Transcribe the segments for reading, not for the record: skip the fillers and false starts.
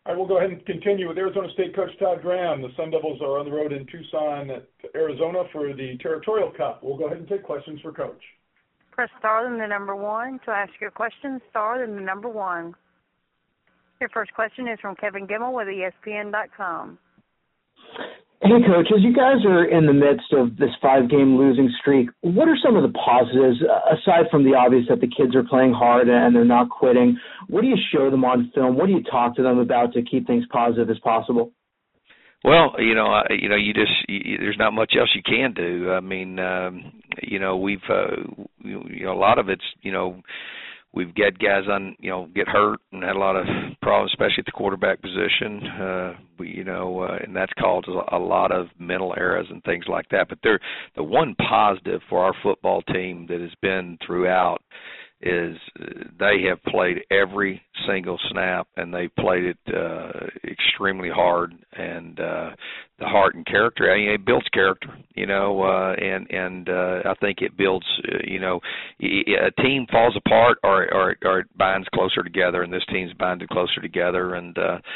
All right, we'll go ahead and continue with Arizona State coach Todd Graham. The Sun Devils are on the road in Tucson, Arizona for the Territorial Cup. We'll go ahead and take questions for Coach. Press star then the number 1 to ask your question. Star then the number 1. Your first question is from Kevin Gimmel with ESPN.com. Hey, Coach, as you guys are in the midst of this 5-game losing streak, what are some of the positives, aside from the obvious that the kids are playing hard and they're not quitting? What do you show them on film? What do you talk to them about to keep things positive as possible? Well, there's not much else you can do. I mean, we've, a lot of it's, we've got guys get hurt and had a lot of problems, especially at the quarterback position. And that's caused a lot of mental errors and things like that. But the one positive for our football team that has been throughout is they have played every single snap, and they played it extremely hard. And the heart and character, it builds character, and I think it builds, a team falls apart or it binds closer together, and this team's binded closer together. And,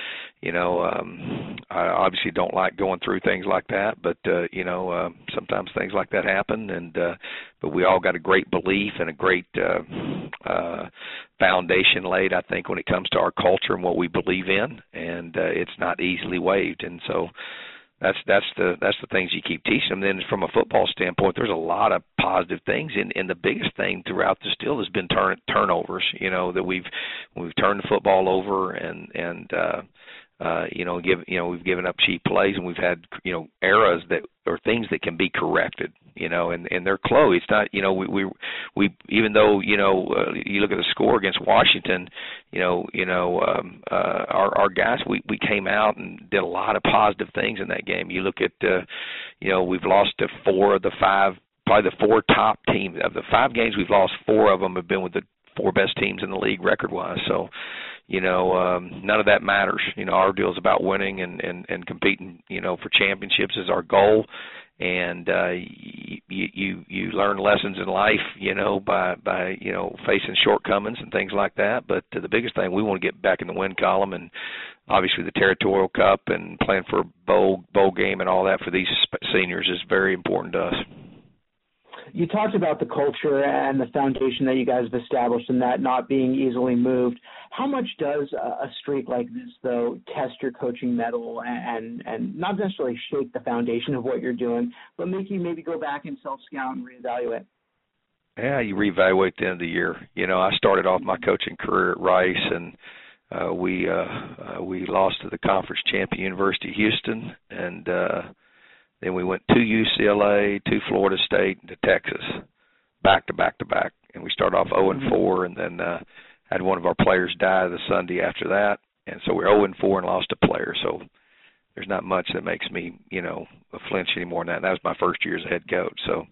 I obviously don't like going through things like that, but, sometimes things like that happen. But we all got a great belief and a great foundation laid, I think, when it comes to our culture and what we believe in, and it's not easily waived. And so that's the things you keep teaching them. Then from a football standpoint, there's a lot of positive things, and the biggest thing throughout the still has been turnovers. That we've turned the football over and we've given up cheap plays, and we've had errors that or things that can be corrected. And they're close. It's not we even though you look at the score against Washington, our guys we came out and did a lot of positive things in that game. You look at we've lost to 4 of the 5, probably the 4 top teams of the 5 games we've lost. 4 of them have been with the 4 best teams in the league record-wise. So. None of that matters. Our deal is about winning and competing, for championships is our goal. And you learn lessons in life, by facing shortcomings and things like that. But the biggest thing, we want to get back in the win column, and obviously the Territorial Cup and playing for a bowl game and all that for these seniors is very important to us. You talked about the culture and the foundation that you guys have established and that not being easily moved. How much does a streak like this, though, test your coaching mettle and not necessarily shake the foundation of what you're doing, but make you maybe go back and self-scout and reevaluate? Yeah, you reevaluate at the end of the year. I started off my coaching career at Rice, and we lost to the conference champion University of Houston, and then we went to UCLA, to Florida State, and to Texas, back to back to back. And we started off 0-4, and then had one of our players die the Sunday after that. And so we're 0-4 and lost a player. So there's not much that makes me, flinch anymore than that. And that was my first year as a head coach. So,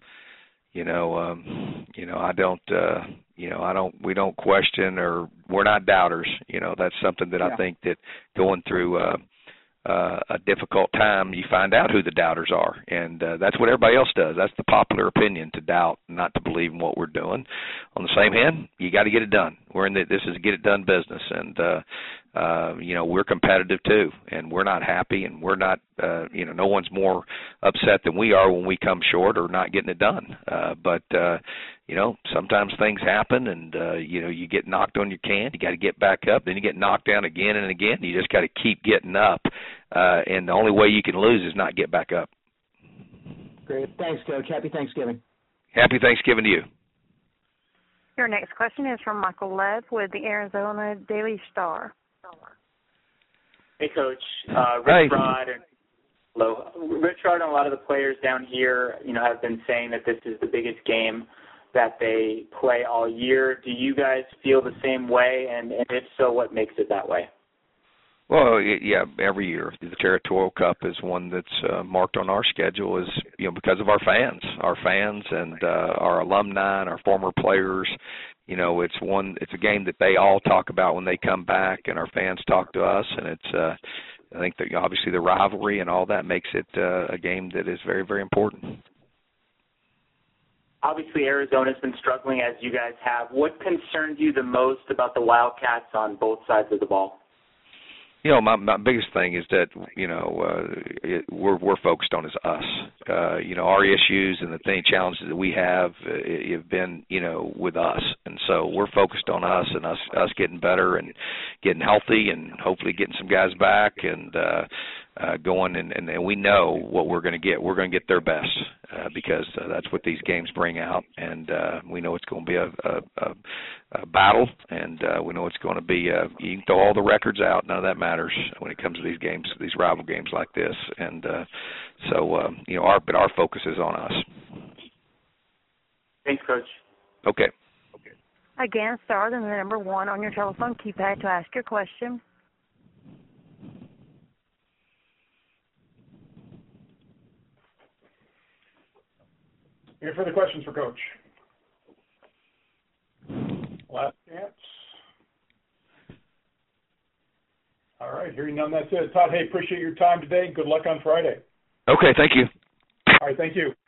we don't question, or we're not doubters. That's something that I think that going through a difficult time, you find out who the doubters are, and that's what everybody else does. That's the popular opinion, to doubt, not to believe in what we're doing. On the same hand, you got to get it done. This is a get it done business, and we're competitive too, and we're not happy, and we're not, no one's more upset than we are when we come short or not getting it done. But sometimes things happen, and you get knocked on your can. You got to get back up. Then you get knocked down again and again. You just got to keep getting up, and the only way you can lose is not get back up. Great. Thanks, Coach. Happy Thanksgiving. Happy Thanksgiving to you. Your next question is from Michael Lev with the Arizona Daily Star. Hey, Coach. Rich Rod and a lot of the players down here, have been saying that this is the biggest game that they play all year. Do you guys feel the same way? And if so, what makes it that way? Well, yeah, every year the Territorial Cup is one that's marked on our schedule, is because of our fans and our alumni and our former players. It's a game that they all talk about when they come back, and our fans talk to us, and it's I think that obviously the rivalry and all that makes it a game that is very, very important. Obviously, Arizona's been struggling, as you guys have. What concerns you the most about the Wildcats on both sides of the ball? You know, my biggest thing is that, you know, we're focused on is us. You know, our issues and the challenges that we have been, you know, with us. And so we're focused on us and us getting better and getting healthy and hopefully getting some guys back and going. And we know what we're going to get. We're going to get their best because that's what these games bring out. And we know it's going to be a battle, and we know it's going to be, you can throw all the records out, none of that matters when it comes to these games, these rival games like this. And so, you know, our focus is on us. Thanks, Coach. Okay. Again, star then the number 1 on your telephone keypad to ask your question. Any further questions for Coach? Last chance. All right, hearing none, that's it. Todd, hey, appreciate your time today. Good luck on Friday. Okay, thank you. All right, thank you.